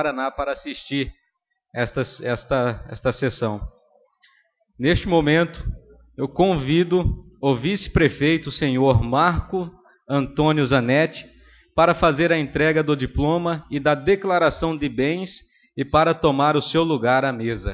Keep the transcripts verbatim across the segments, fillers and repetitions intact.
Paraná para assistir esta, esta, esta sessão. Neste momento, eu convido o vice-prefeito, o senhor Marco Antônio Zanetti, para fazer a entrega do diploma e da declaração de bens e para tomar o seu lugar à mesa.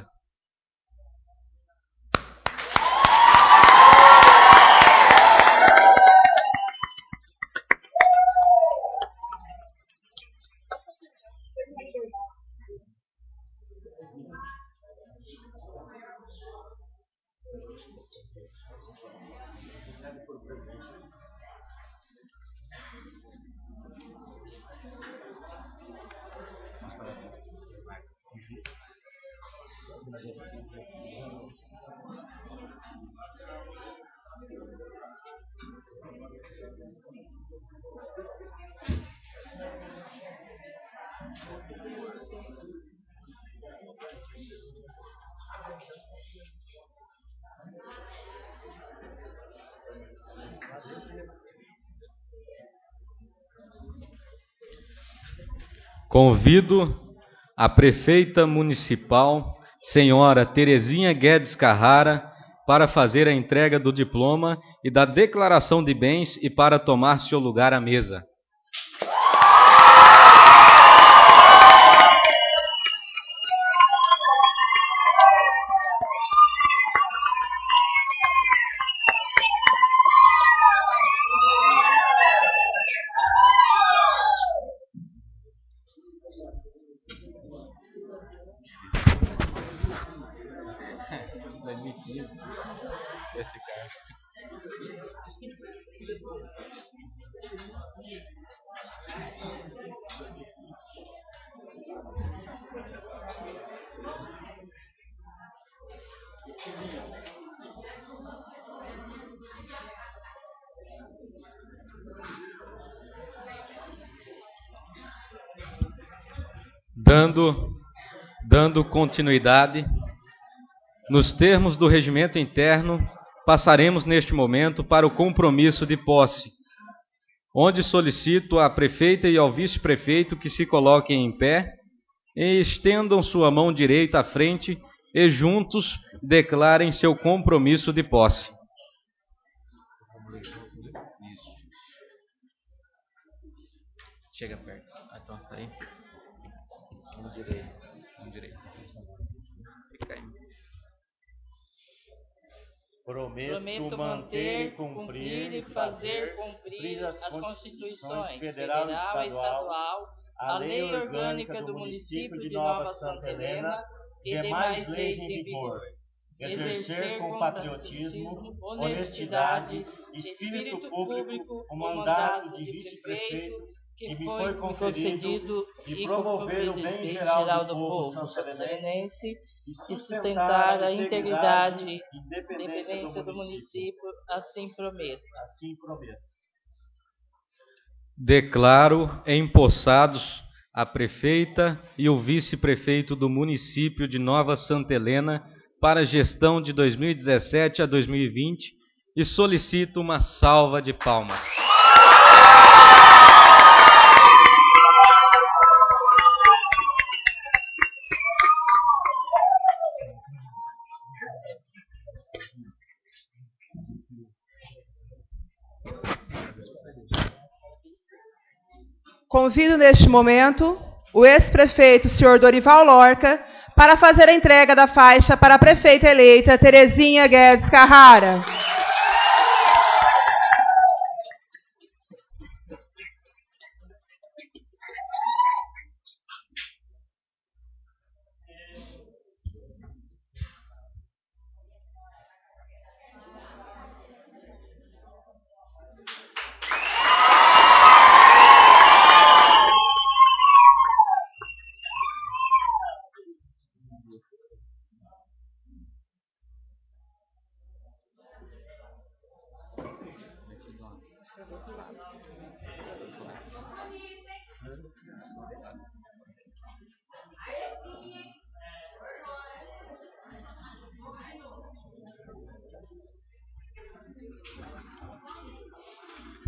Convido a prefeita municipal, senhora Terezinha Guedes Carrara, para fazer a entrega do diploma e da declaração de bens e para tomar seu lugar à mesa. Esse cara. Dando, dando continuidade, nos termos do regimento interno, passaremos neste momento para o compromisso de posse, onde solicito à prefeita e ao vice-prefeito que se coloquem em pé e estendam sua mão direita à frente e juntos declarem seu compromisso de posse. Chega perto. Ah, então, tá aí. Mão direita. Mão direita. Fica aí. Prometo, Prometo manter, cumprir e fazer cumprir as Constituições Federal e Estadual, a Lei Orgânica do Município de Nova Santa Helena e demais leis em vigor, exercer com patriotismo, honestidade e espírito público o mandato de vice-prefeito que me foi concedido e promover o bem geral do povo santalenense e sustentar a integridade e independência do município, assim prometo. Assim prometo. Declaro empossados a prefeita e o vice-prefeito do município de Nova Santa Helena para a gestão de dois mil e dezessete a dois mil e vinte e solicito uma salva de palmas. Convido neste momento o ex-prefeito, senhor Dorival Lorca, para fazer a entrega da faixa para a prefeita eleita, Terezinha Guedes Carrara.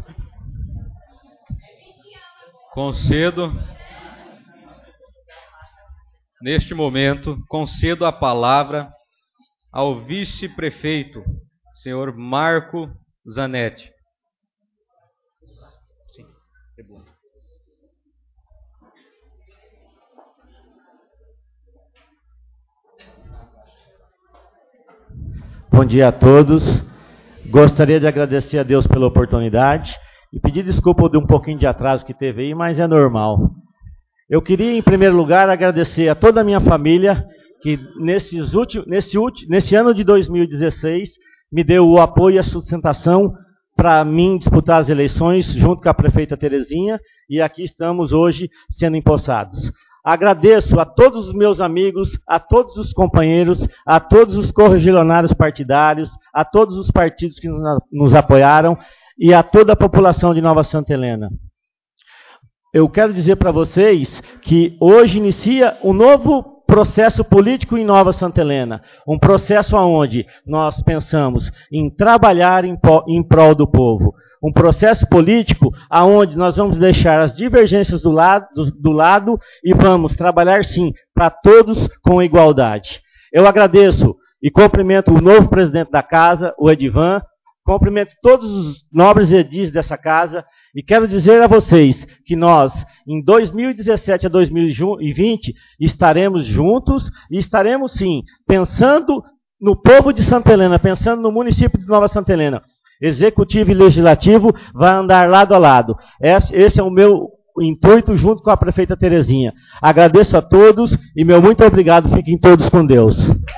Concedo, Neste momento, concedo a palavra ao vice-prefeito, senhor Marco Zanetti. Sim, é bom. Bom dia a todos. Gostaria de agradecer a Deus pela oportunidade e pedir desculpa de um pouquinho de atraso que teve aí, mas é normal. Eu queria, em primeiro lugar, agradecer a toda a minha família que nesses últimos, nesse, último, nesse ano de dois mil e dezesseis me deu o apoio e a sustentação para mim disputar as eleições junto com a prefeita Terezinha, e aqui estamos hoje sendo empossados. Agradeço a todos os meus amigos, a todos os companheiros, a todos os correligionários partidários, a todos os partidos que nos apoiaram e a toda a população de Nova Santa Helena. Eu quero dizer para vocês que hoje inicia um novo processo político em Nova Santa Helena, um processo onde nós pensamos em trabalhar em, em prol do povo, um processo político onde nós vamos deixar as divergências do lado, do, do lado e vamos trabalhar sim para todos com igualdade. Eu agradeço e cumprimento o novo presidente da casa, o Edivan, cumprimento todos os nobres edis dessa casa e quero dizer a vocês que nós, em dois mil e dezessete a dois mil e vinte, estaremos juntos e estaremos, sim, pensando no povo de Santa Helena, pensando no município de Nova Santa Helena. Executivo e Legislativo vai andar lado a lado. Esse é o meu intuito junto com a prefeita Terezinha. Agradeço a todos e meu muito obrigado. Fiquem todos com Deus.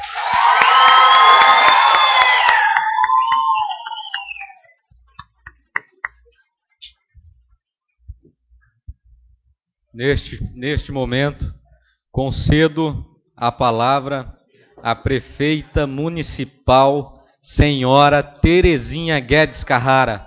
Neste, neste momento, concedo a palavra à prefeita municipal, senhora Terezinha Guedes Carrara.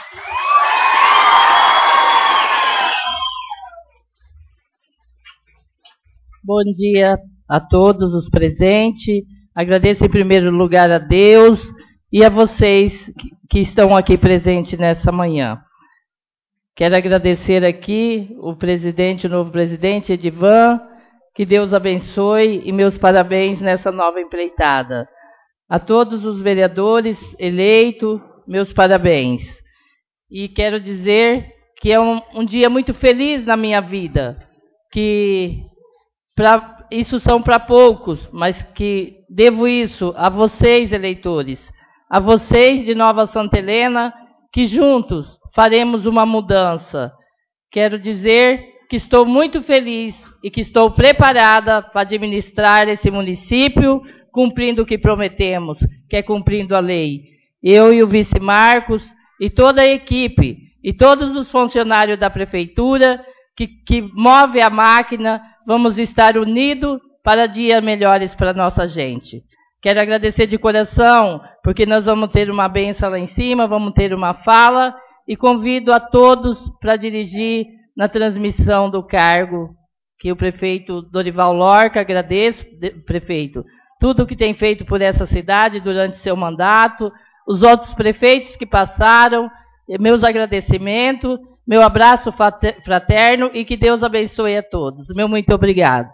Bom dia a todos os presentes. Agradeço em primeiro lugar a Deus e a vocês que estão aqui presentes nessa manhã. Quero agradecer aqui o presidente, o novo presidente, Edivan, que Deus abençoe e meus parabéns nessa nova empreitada. A todos os vereadores eleitos, meus parabéns. E quero dizer que é um, um dia muito feliz na minha vida, que pra, isso são para poucos, mas que devo isso a vocês, eleitores, a vocês de Nova Santa Helena, que juntos faremos uma mudança. Quero dizer que estou muito feliz e que estou preparada para administrar esse município, cumprindo o que prometemos, que é cumprindo a lei. Eu e o vice Marcos e toda a equipe e todos os funcionários da prefeitura que, que move a máquina, vamos estar unidos para dias melhores para a nossa gente. Quero agradecer de coração, porque nós vamos ter uma bênção lá em cima, vamos ter uma fala, e convido a todos para dirigir na transmissão do cargo, que o prefeito Dorival Lorca, agradeço, prefeito, tudo o que tem feito por essa cidade durante seu mandato, os outros prefeitos que passaram, meus agradecimentos, meu abraço fraterno e que Deus abençoe a todos. Meu muito obrigado.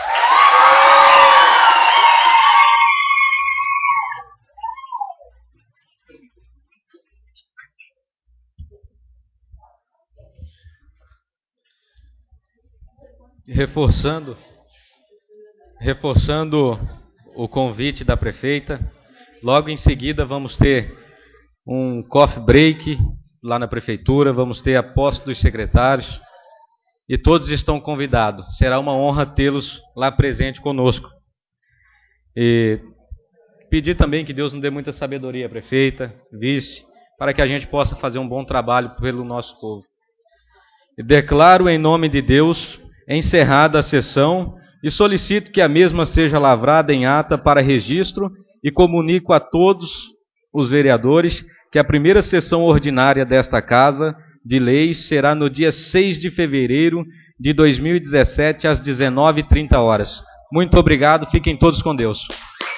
Reforçando, reforçando o convite da prefeita, logo em seguida vamos ter um coffee break lá na prefeitura, vamos ter a posse dos secretários e todos estão convidados. Será uma honra tê-los lá presente conosco. E pedir também que Deus nos dê muita sabedoria, prefeita, vice, para que a gente possa fazer um bom trabalho pelo nosso povo. E declaro em nome de Deus encerrada a sessão e solicito que a mesma seja lavrada em ata para registro e comunico a todos os vereadores que a primeira sessão ordinária desta Casa de Leis será no dia seis de fevereiro de dois mil e dezessete, às dezenove e trinta horas. Muito obrigado, fiquem todos com Deus.